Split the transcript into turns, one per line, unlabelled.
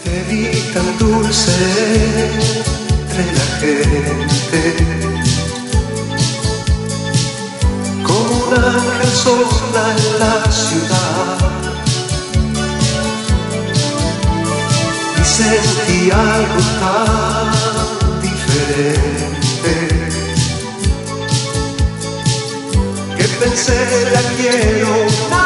Te vi tan dulce entre la gente, como un ángel sola en la ciudad, y sentí algo tan diferente que pensé la quiero.